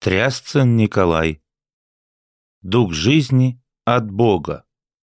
Трясцин Николай. Дух жизни от Бога.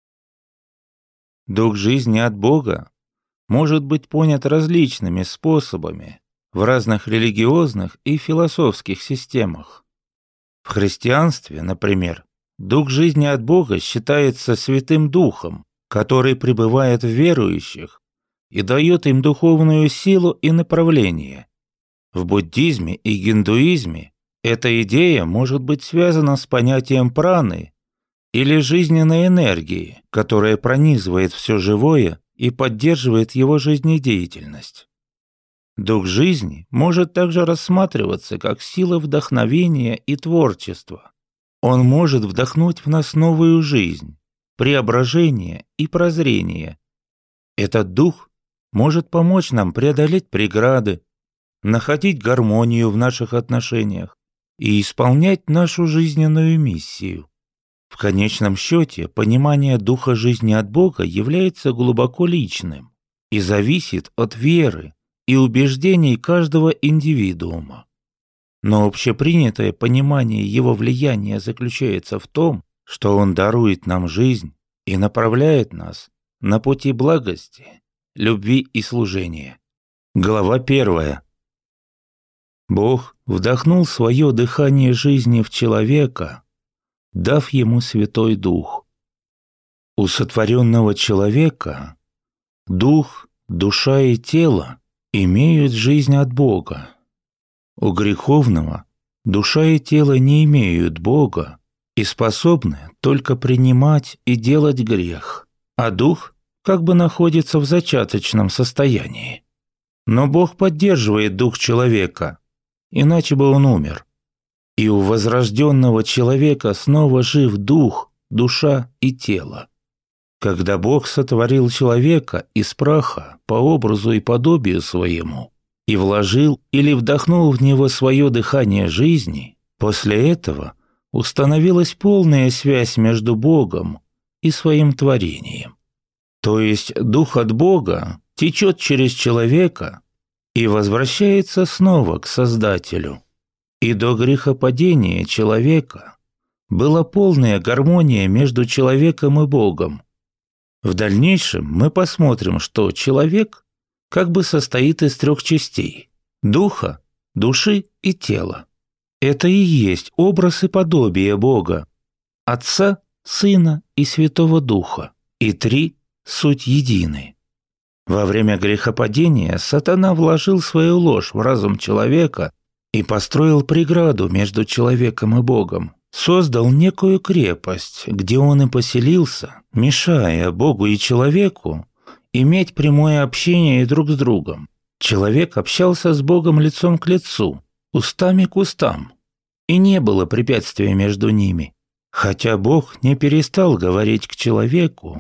Дух жизни от Бога может быть понят различными способами в разных религиозных и философских системах. В христианстве, например, дух жизни от Бога считается Святым Духом, который пребывает в верующих и дает им духовную силу и направление. В буддизме и индуизме эта идея может быть связана с понятием праны или жизненной энергии, которая пронизывает все живое и поддерживает его жизнедеятельность. Дух жизни может также рассматриваться как сила вдохновения и творчества. Он может вдохнуть в нас новую жизнь, преображение и прозрение. Этот дух может помочь нам преодолеть преграды, находить гармонию в наших отношениях и исполнять нашу жизненную миссию. В конечном счете, понимание духа жизни от Бога является глубоко личным и зависит от веры и убеждений каждого индивидуума. Но общепринятое понимание его влияния заключается в том, что он дарует нам жизнь и направляет нас на пути благости, любви и служения. Глава 1. Бог вдохнул свое дыхание жизни в человека, дав ему Святой Дух. У сотворенного человека дух, душа и тело имеют жизнь от Бога. У греховного душа и тело не имеют Бога и способны только принимать и делать грех, а дух как бы находится в зачаточном состоянии. Но Бог поддерживает дух человека, иначе бы он умер. И у возрожденного человека снова жив дух, душа и тело. Когда Бог сотворил человека из праха по образу и подобию своему и вложил или вдохнул в него свое дыхание жизни, после этого установилась полная связь между Богом и своим творением. То есть дух от Бога течет через человека и возвращается снова к Создателю. И до грехопадения человека была полная гармония между человеком и Богом. В дальнейшем мы посмотрим, что человек как бы состоит из 3 частей – духа, души и тела. Это и есть образ и подобие Бога, Отца, Сына и Святого Духа, и 3 – суть едины. Во время грехопадения сатана вложил свою ложь в разум человека и построил преграду между человеком и Богом, создал некую крепость, где он и поселился, мешая Богу и человеку иметь прямое общение друг с другом. Человек общался с Богом лицом к лицу, устами к устам, и не было препятствия между ними. Хотя Бог не перестал говорить к человеку,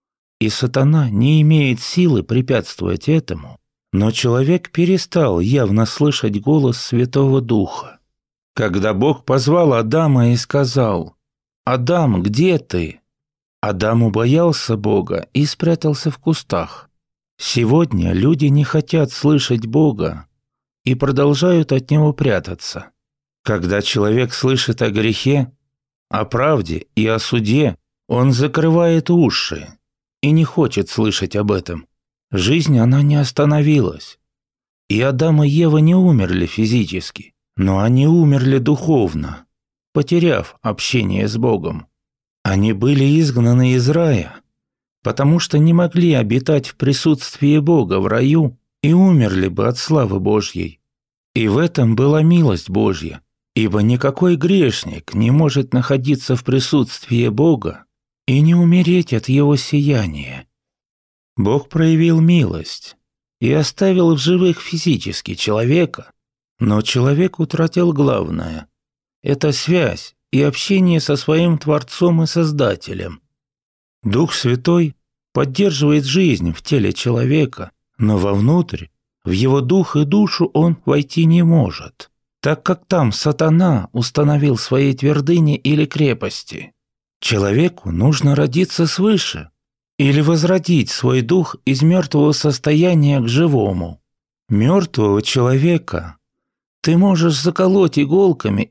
и сатана не имеет силы препятствовать этому, но человек перестал явно слышать голос Святого Духа. Когда Бог позвал Адама и сказал: «Адам, где ты?», Адам убоялся Бога и спрятался в кустах. Сегодня люди не хотят слышать Бога и продолжают от Него прятаться. Когда человек слышит о грехе, о правде и о суде, он закрывает уши и не хочет слышать об этом. Жизнь, она не остановилась. И Адам и Ева не умерли физически, но они умерли духовно, потеряв общение с Богом. Они были изгнаны из рая, потому что не могли обитать в присутствии Бога в раю и умерли бы от славы Божьей. И в этом была милость Божья, ибо никакой грешник не может находиться в присутствии Бога и не умереть от Его сияния. Бог проявил милость и оставил в живых физически человека, но человек утратил главное – это связь и общение со своим Творцом и Создателем. Дух Святой поддерживает жизнь в теле человека, но вовнутрь, в его дух и душу он войти не может, так как там сатана установил свои твердыни или крепости. Человеку нужно родиться свыше или возродить свой дух из мертвого состояния к живому. Мертвого человека ты можешь заколоть иголками